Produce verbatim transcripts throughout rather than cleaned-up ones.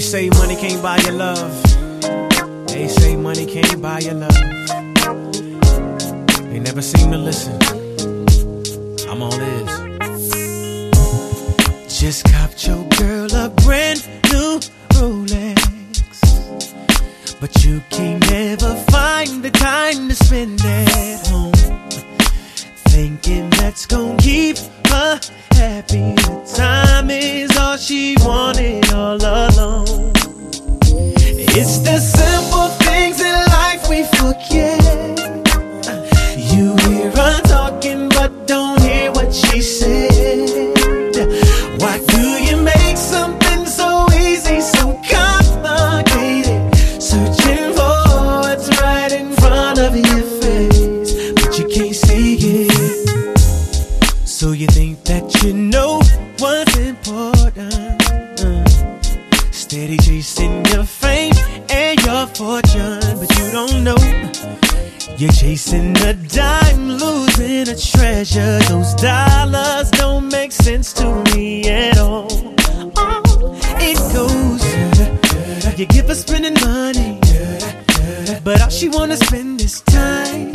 say money can't buy your love. They say money can't buy your love. They never seem to listen. I'm all ears. Just copped your girl a brand new Rolex, but you can't never find the time to spend at home, thinking that's gonna keep her happy. The time is all she wanted all along. It's the simple things in life we forget. You hear her talking but don't hear what she said. Why do you make something so easy so complicated? Searching for what's right in front of your face, but you can't see it. So you think that you know what's important, uh, steady chasing your fame and your fortune, but you don't know you're chasing a dime, losing a treasure. Those dollars don't make sense to me at all. Oh, it goes, you give her spending money, but all she wanna spend is time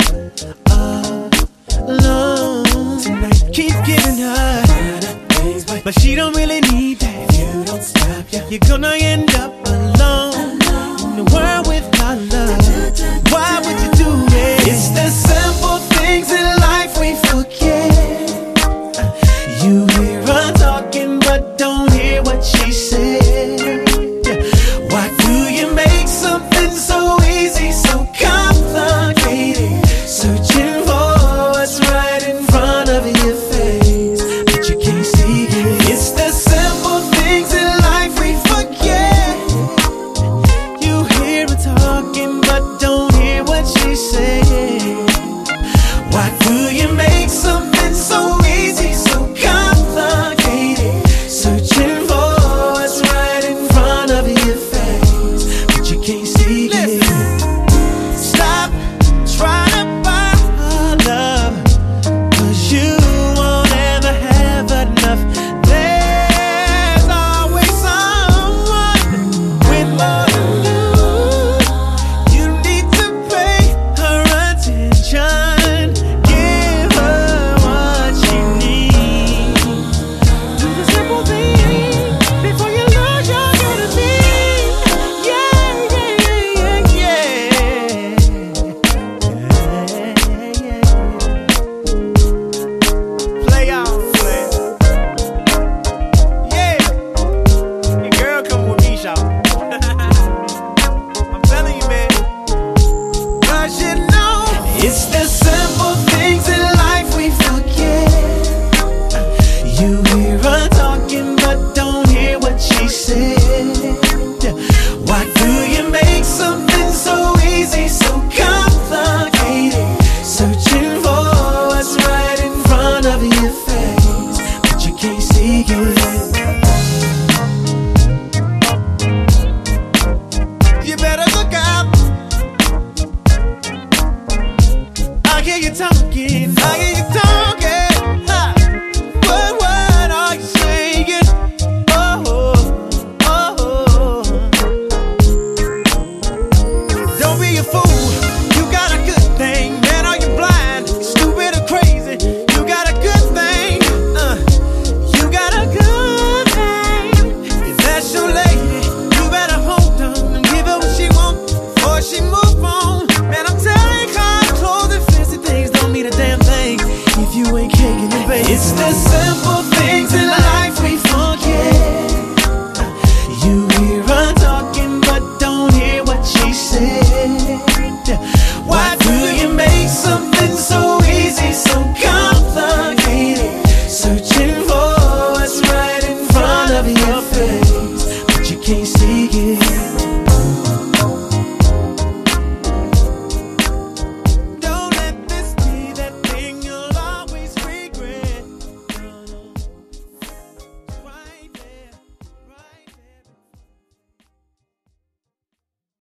alone. Tonight, keep giving her, but she don't really need that. If you don't stop, you're gonna end up alone in the world without love. Why would you do it? It's the simple things in life we forget. You hear her talking but don't hear what she said. Why do you make something so easy so complicated? Searching for what's right in front of your face, but you can't see it. It's the simple things in life we forget. You hear her talking but don't hear what she said. Why do you make something so easy so complicated? Searching for what's right in front of your face, but you can't see it. Stop trying to buy her love, 'cause you won't ever have enough. There's always someone with more than you. You need to pay her attention, give her what she needs. Do the simple thing before you lose your unity. Yeah, yeah, yeah, yeah, yeah, yeah. Play out, play. Yeah, your girl come with me, shout. I'm telling you, man. 'Cause you know it's the simple things in life we forget. You hear her talking but don't hear what she said. Why do you make something so easy so complicated? Searching for what's right in front of your face, but you can't see it. You better look out. I hear you talking, I hear you talking.